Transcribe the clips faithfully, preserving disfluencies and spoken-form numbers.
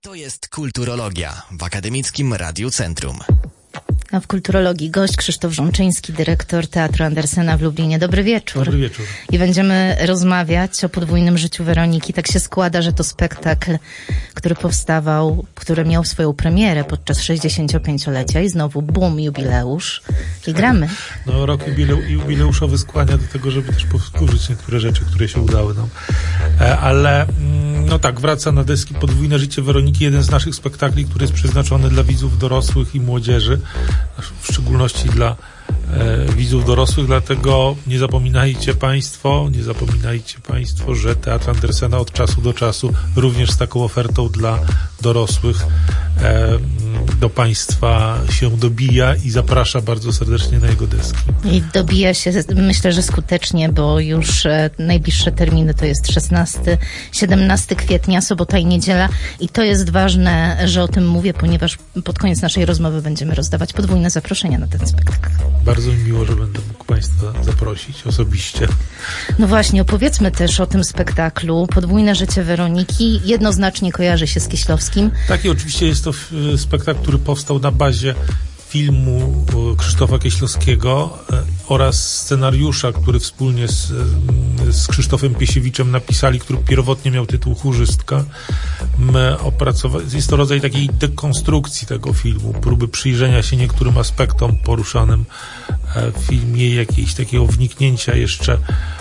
To jest Kulturologia w Akademickim Radiu Centrum. A w Kulturologii gość Krzysztof Żonczyński, dyrektor Teatru Andersena w Lublinie. Dobry wieczór. Dobry wieczór. I będziemy rozmawiać o podwójnym życiu Weroniki. Tak się składa, że to spektakl, który powstawał, który miał swoją premierę podczas sześćdziesięciopięciolecia i znowu bum, jubileusz i gramy. No rok jubileu- jubileuszowy skłania do tego, żeby też powtórzyć niektóre rzeczy, które się udały nam. E, ale no tak, wraca na deski Podwójne życie Weroniki, jeden z naszych spektakli, który jest przeznaczony dla widzów dorosłych i młodzieży, w szczególności dla e, widzów dorosłych, dlatego nie zapominajcie Państwo, nie zapominajcie Państwo, że Teatr Andersena od czasu do czasu również z taką ofertą dla dorosłych e, do Państwa się dobija i zaprasza bardzo serdecznie na jego deski. I dobija się, myślę, że skutecznie, bo już e, najbliższe terminy to jest szesnastego siedemnastego kwietnia, sobota i niedziela i to jest ważne, że o tym mówię, ponieważ pod koniec naszej rozmowy będziemy rozdawać podwójne zaproszenia na ten spektakl. Bardzo mi miło, że będę mógł Państwa zaprosić osobiście. No właśnie, opowiedzmy też o tym spektaklu. Podwójne życie Weroniki jednoznacznie kojarzy się z Kieślowskim. Tak, i oczywiście jest to spektakl, który powstał na bazie filmu Krzysztofa Kieślowskiego oraz scenariusza, który wspólnie z, z Krzysztofem Piesiewiczem napisali, który pierwotnie miał tytuł Chórzystka. My opracowa- jest to rodzaj takiej dekonstrukcji tego filmu, próby przyjrzenia się niektórym aspektom poruszanym w filmie, jakiegoś takiego wniknięcia jeszcze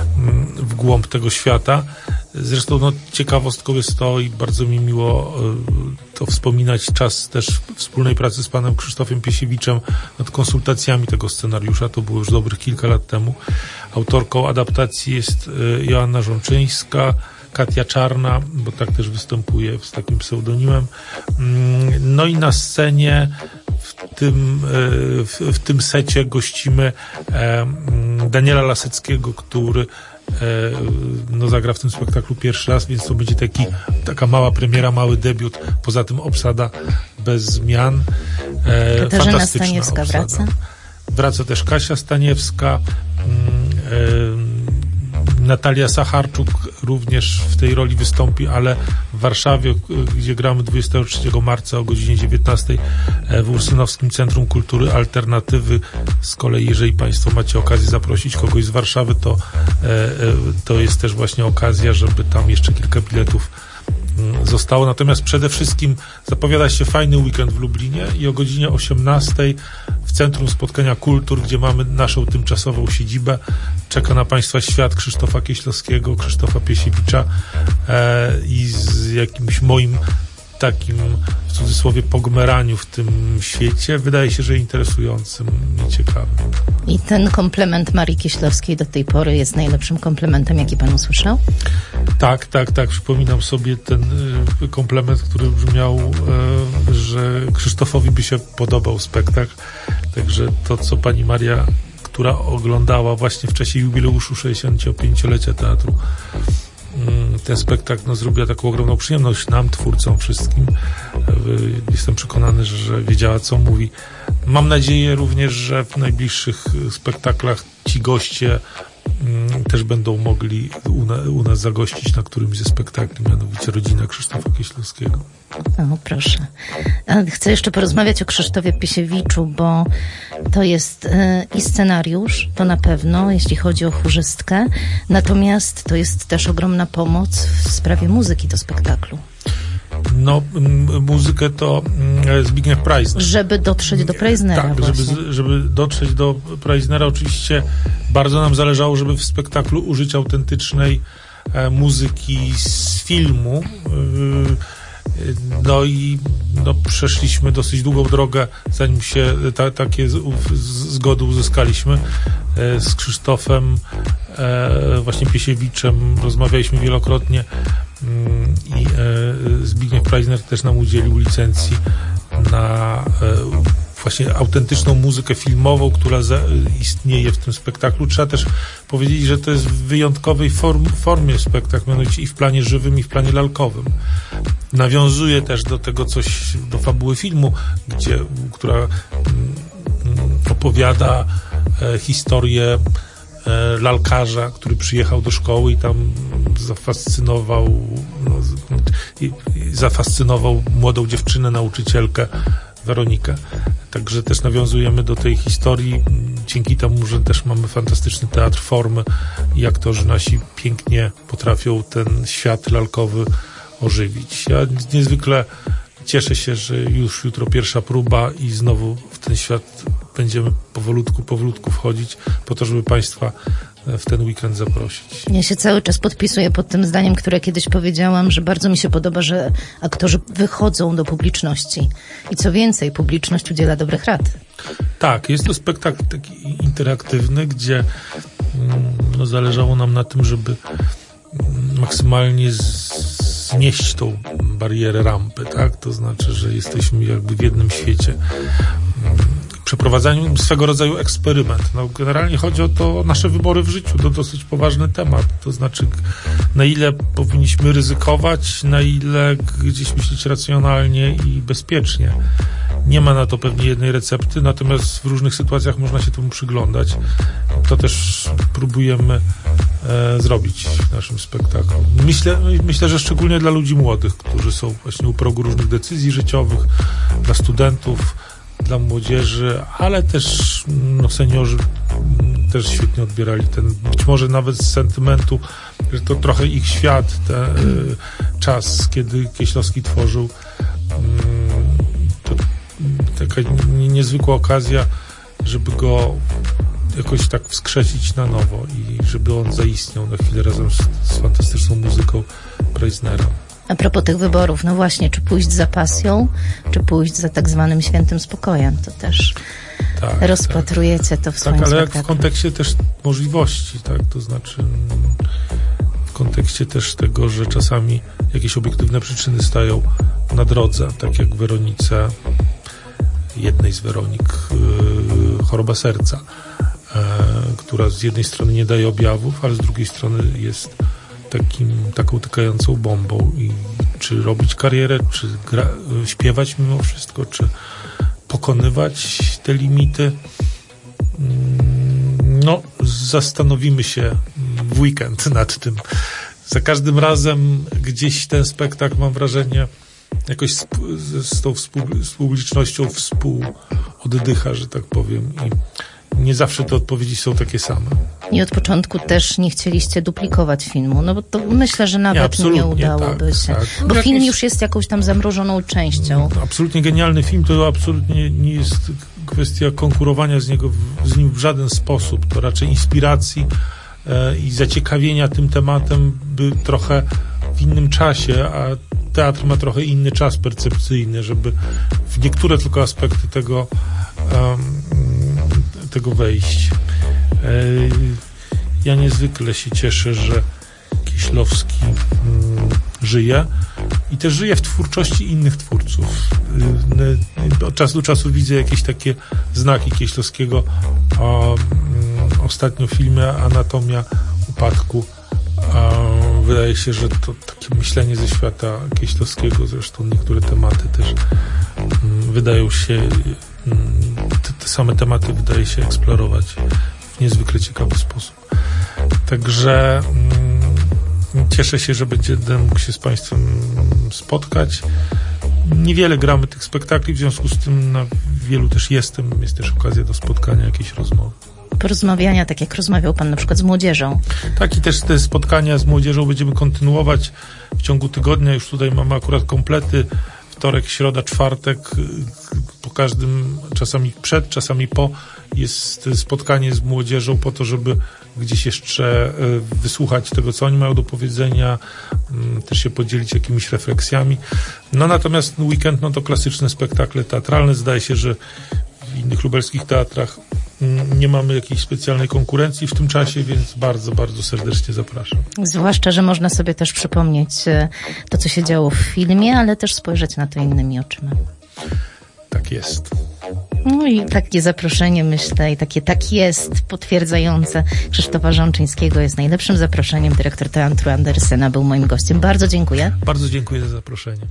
w głąb tego świata. Zresztą no, ciekawostką jest to i bardzo mi miło y, to wspominać, czas też wspólnej pracy z panem Krzysztofem Piesiewiczem nad konsultacjami tego scenariusza, to było już dobrych kilka lat temu. Autorką adaptacji jest y, Joanna Żonczyńska, Katia Czarna, bo tak też występuje z takim pseudonimem. Y, no i na scenie w tym, y, w, w tym secie gościmy y, Daniela Laseckiego, który no, zagra w tym spektaklu pierwszy raz, więc to będzie taki, taka mała premiera, mały debiut. Poza tym obsada bez zmian. E, Katarzyna Staniewska obsada. wraca. Wraca też Kasia Staniewska. E, Natalia Sacharczuk również w tej roli wystąpi, ale w Warszawie, gdzie gramy dwudziestego trzeciego marca o godzinie dziewiętnastej w Ursynowskim Centrum Kultury Alternatywy. Z kolei, jeżeli Państwo macie okazję zaprosić kogoś z Warszawy, to, to jest też właśnie okazja, żeby tam jeszcze kilka biletów zostało. Natomiast przede wszystkim zapowiada się fajny weekend w Lublinie i o godzinie osiemnastej w Centrum Spotkania Kultur, gdzie mamy naszą tymczasową siedzibę, czeka na Państwa świat Krzysztofa Kieślowskiego, Krzysztofa Piesiewicza e, i z jakimś moim takim, w cudzysłowie, pogmeraniu w tym świecie, wydaje się, że interesującym i ciekawym. I ten komplement Marii Kieślowskiej do tej pory jest najlepszym komplementem, jaki Pan usłyszał? Tak, tak, tak. Przypominam sobie ten y, komplement, który brzmiał, y, że Krzysztofowi by się podobał spektakl. Także to, co pani Maria, która oglądała właśnie w czasie jubileuszu sześćdziesięciopięciolecia teatru, ten spektakl no, zrobiła taką ogromną przyjemność nam, twórcom, wszystkim. Jestem przekonany, że wiedziała, co mówi. Mam nadzieję również, że w najbliższych spektaklach ci goście mm, też będą mogli u, na, u nas zagościć na którymś ze spektakli, mianowicie Rodzina Krzysztofa Kieślowskiego. O, proszę. Chcę jeszcze porozmawiać o Krzysztofie Piesiewiczu, bo to jest y, i scenariusz, to na pewno, jeśli chodzi o chórzystkę, natomiast to jest też ogromna pomoc w sprawie muzyki do spektaklu. No, m, muzykę to m, Zbigniew Preisner. Żeby dotrzeć do Preisnera. Tak, żeby, żeby dotrzeć do Preisnera, oczywiście bardzo nam zależało, żeby w spektaklu użyć autentycznej e, muzyki z filmu. E, No i no, przeszliśmy dosyć długą drogę, zanim się ta, takie z, z, zgody uzyskaliśmy e, z Krzysztofem e, właśnie Piesiewiczem. Rozmawialiśmy wielokrotnie mm, i e, Zbigniew Preisner też nam udzielił licencji na e, właśnie autentyczną muzykę filmową, która za, istnieje w tym spektaklu. Trzeba też powiedzieć, że to jest w wyjątkowej form, formie spektakl, mianowicie i w planie żywym, i w planie lalkowym. Nawiązuje też do tego coś, do fabuły filmu, gdzie, która mm, opowiada e, historię e, lalkarza, który przyjechał do szkoły i tam zafascynował no, i, i zafascynował młodą dziewczynę, nauczycielkę Weronikę. Także też nawiązujemy do tej historii, dzięki temu, że też mamy fantastyczny teatr formy i aktorzy nasi pięknie potrafią ten świat lalkowy ożywić. Ja niezwykle cieszę się, że już jutro pierwsza próba i znowu w ten świat będziemy powolutku, powolutku wchodzić po to, żeby Państwa w ten weekend zaprosić. Ja się cały czas podpisuję pod tym zdaniem, które kiedyś powiedziałam, że bardzo mi się podoba, że aktorzy wychodzą do publiczności. I co więcej, publiczność udziela dobrych rad. Tak, jest to spektakl taki interaktywny, gdzie no, zależało nam na tym, żeby maksymalnie znieść tą barierę rampy, tak? To znaczy, że jesteśmy jakby w jednym świecie. Przeprowadzaniu swego rodzaju eksperyment. No, generalnie chodzi o to, o nasze wybory w życiu, to dosyć poważny temat. To znaczy, na ile powinniśmy ryzykować, na ile gdzieś myśleć racjonalnie i bezpiecznie. Nie ma na to pewnie jednej recepty, natomiast w różnych sytuacjach można się temu przyglądać. To też próbujemy e, zrobić w naszym spektaklu. Myślę, myślę, że szczególnie dla ludzi młodych, którzy są właśnie u progu różnych decyzji życiowych, dla studentów, dla młodzieży, ale też no, seniorzy też świetnie odbierali ten, być może nawet z sentymentu, że to trochę ich świat, ten y, czas, kiedy Kieślowski tworzył, y, to taka niezwykła okazja, żeby go jakoś tak wskrzesić na nowo i żeby on zaistniał na chwilę razem z, z fantastyczną muzyką Preissnera. A propos tych wyborów, no właśnie, czy pójść za pasją, czy pójść za tak zwanym świętym spokojem, to też tak, rozpatrujecie tak. to w swoim Tak, ale spektaklu. jak w kontekście też możliwości, tak, to znaczy w kontekście też tego, że czasami jakieś obiektywne przyczyny stają na drodze, tak jak w Weronice, jednej z Weronik, yy, choroba serca, yy, która z jednej strony nie daje objawów, ale z drugiej strony jest takim, taką tykającą bombą i czy robić karierę, czy gra, śpiewać mimo wszystko, czy pokonywać te limity. No, zastanowimy się w weekend nad tym. Za każdym razem gdzieś ten spektakl, mam wrażenie, jakoś z, z tą współ, z publicznością współoddycha, że tak powiem. I nie zawsze te odpowiedzi są takie same. I od początku też nie chcieliście duplikować filmu, no bo to myślę, że nawet nie, nie udałoby tak, się. Tak. Bo Jakiś, film już jest jakąś tam zamrożoną częścią. Absolutnie genialny film, to absolutnie nie jest kwestia konkurowania z, niego, z nim w żaden sposób. To raczej inspiracji e, i zaciekawienia tym tematem, by trochę w innym czasie, a teatr ma trochę inny czas percepcyjny, żeby w niektóre tylko aspekty tego um, tego wejść. Ja niezwykle się cieszę, że Kieślowski mm, żyje i też żyje w twórczości innych twórców. Od czasu do czasu widzę jakieś takie znaki Kieślowskiego. O, mm, ostatnio w filmie Anatomia upadku. A wydaje się, że to takie myślenie ze świata Kieślowskiego, zresztą niektóre tematy też mm, wydają się Te, te same tematy wydaje się eksplorować w niezwykle ciekawy sposób. Także mm, cieszę się, że będę mógł się z Państwem spotkać. Niewiele gramy tych spektakli, w związku z tym na wielu też jestem. Jest też okazja do spotkania, jakiejś rozmowy. Porozmawiania, tak jak rozmawiał Pan na przykład z młodzieżą. Tak, i też te spotkania z młodzieżą będziemy kontynuować w ciągu tygodnia. Już tutaj mamy akurat komplety. Wtorek, środa, czwartek, po każdym, czasami przed, czasami po, jest spotkanie z młodzieżą po to, żeby gdzieś jeszcze wysłuchać tego, co oni mają do powiedzenia, też się podzielić jakimiś refleksjami. No natomiast weekend, no to klasyczne spektakle teatralne. Zdaje się, że w innych lubelskich teatrach nie mamy jakiejś specjalnej konkurencji w tym czasie, więc bardzo, bardzo serdecznie zapraszam. Zwłaszcza, że można sobie też przypomnieć to, co się działo w filmie, ale też spojrzeć na to innymi oczyma. Tak jest. No i takie zaproszenie, myślę, i takie tak jest potwierdzające Krzysztofa Rzączyńskiego jest najlepszym zaproszeniem. Dyrektor Teatru Andersena był moim gościem. Bardzo dziękuję. Bardzo dziękuję za zaproszenie.